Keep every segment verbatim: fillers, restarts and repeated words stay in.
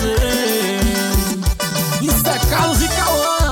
você. Isso é Carlos e Cauã.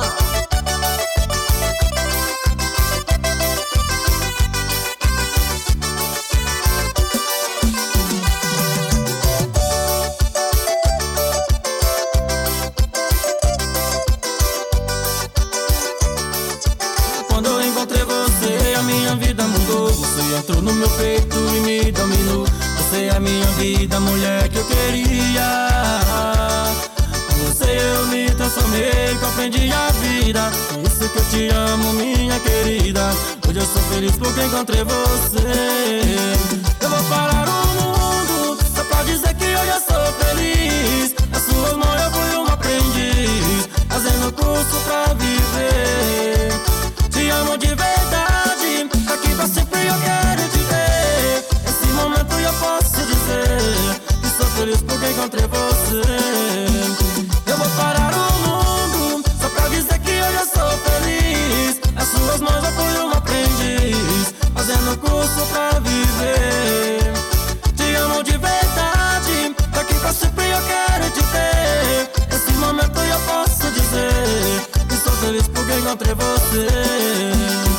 Quando eu encontrei você, a minha vida mudou. Você entrou no meu peito e me dominou. Você é a minha vida, a mulher que eu queria. Com você eu me transformei, compreendi a vida. Por isso que eu te amo, minha querida. Hoje eu sou feliz porque encontrei você. Eu vou parar o mundo só pra dizer que hoje eu sou feliz. Nas suas mãos eu fui um aprendiz, fazendo curso pra viver. Te amo de verdade, daqui pra sempre eu quero te ver. Esse momento eu posso dizer que sou feliz porque encontrei você. Eu vou parar o mundo só pra dizer que hoje eu sou feliz. Nas suas mãos eu fui um aprendiz, fazendo curso pra viver. Te amo de verdade, daqui pra sempre eu quero te ver. Esse momento eu posso dizer que sou feliz porque encontrei você.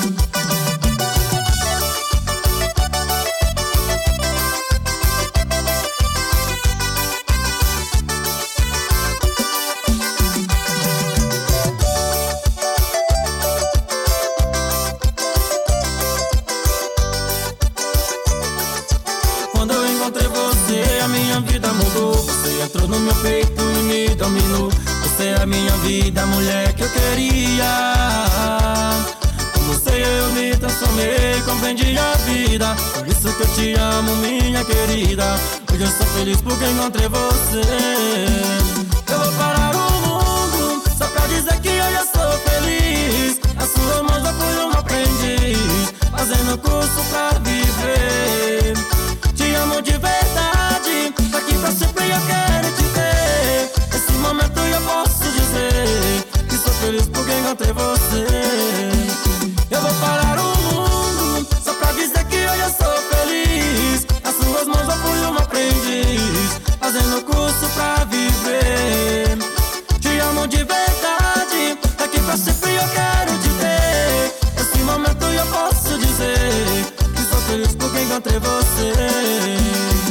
Quando eu encontrei você, a minha vida mudou. Você entrou no meu peito e me dominou. Você é a minha vida, a mulher que eu queria. Com você eu me transformei, compreendi a vida. Por isso que eu te amo, minha querida. Hoje eu sou feliz porque encontrei você. Eu vou parar o mundo só pra dizer que hoje eu sou feliz. Nas suas mãos eu fui um aprendiz, fazendo curso pra viver. Te amo de verdade, daqui pra sempre eu quero te ver. Esse momento eu posso dizer que sou feliz porque encontrei você. Eu vou parar o mundo só pra dizer que hoje eu sou feliz. Nas suas mãos eu fui um aprendiz, fazendo curso pra viver. Te amo de verdade, daqui pra sempre eu quero te ver. Esse momento eu posso dizer que sou feliz porque encontrei você.